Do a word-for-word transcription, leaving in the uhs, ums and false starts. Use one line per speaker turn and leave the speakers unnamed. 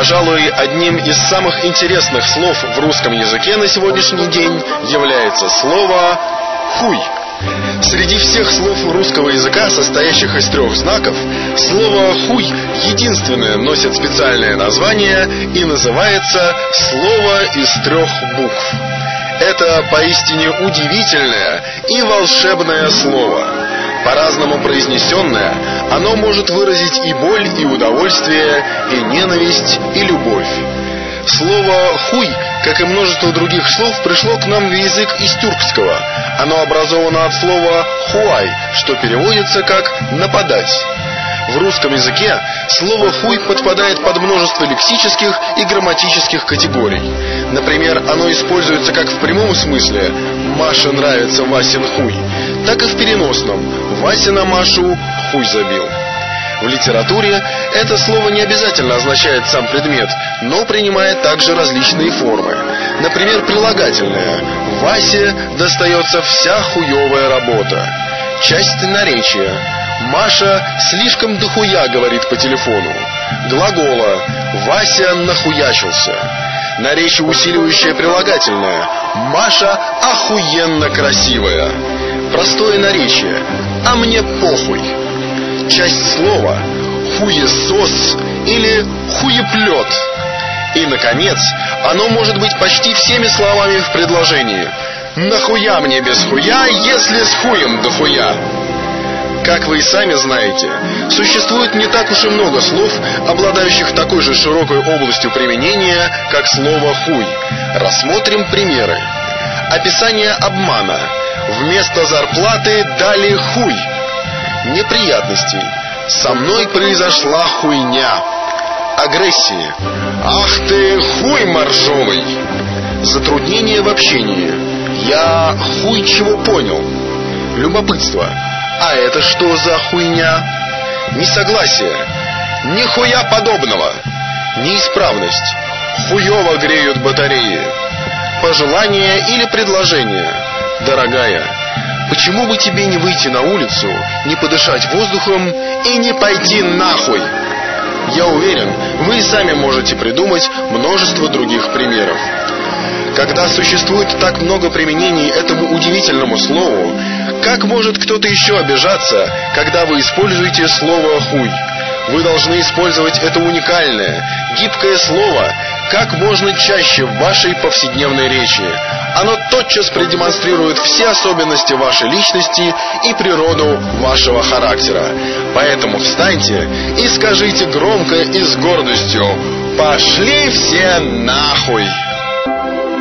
Пожалуй, одним из самых интересных слов в русском языке на сегодняшний день является слово «хуй». Среди всех слов русского языка, состоящих из трех знаков, слово «хуй» единственное носит специальное название и называется «слово из трех букв». Это поистине удивительное и волшебное слово. По-разному произнесенное, оно может выразить и боль, и удовольствие, и ненависть, и любовь. Слово «хуй», как и множество других слов, пришло к нам в язык из тюркского. Оно образовано от слова «хуай», что переводится как «нападать». В русском языке слово «хуй» подпадает под множество лексических и грамматических категорий. Например, оно используется как в прямом смысле «Маше нравится Васин хуй», так и в переносном «Вася на Машу хуй забил». В литературе это слово не обязательно означает сам предмет, но принимает также различные формы. Например, прилагательное «Васе достается вся хуевая работа». Часть наречия «Маша слишком дохуя говорит по телефону». Глагола «Вася нахуячился». Наречие усиливающее прилагательное «Маша охуенно красивая». Простое наречие «А мне похуй». Часть слова «хуесос» или «хуеплет». И, наконец, оно может быть почти всеми словами в предложении «Нахуя мне без хуя, если с хуем дохуя». Как вы и сами знаете, существует не так уж и много слов, обладающих такой же широкой областью применения, как слово «хуй». Рассмотрим примеры. Описание обмана. Вместо зарплаты дали хуй. Неприятностей. Со мной произошла хуйня. Агрессии. Ах ты хуй моржовый. Затруднение в общении. Я хуй чего понял. Любопытство. А это что за хуйня? Несогласие. Нихуя подобного. Неисправность. Хуёво греют батареи. Пожелание или предложение. Дорогая, почему бы тебе не выйти на улицу, не подышать воздухом и не пойти нахуй? Я уверен, вы и сами можете придумать множество других примеров. Когда существует так много применений этому удивительному слову, как может кто-то еще обижаться, когда вы используете слово «хуй»? Вы должны использовать это уникальное, гибкое слово как можно чаще в вашей повседневной речи. Оно тотчас продемонстрирует все особенности вашей личности и природу вашего характера. Поэтому встаньте и скажите громко и с гордостью: «Пошли все нахуй!»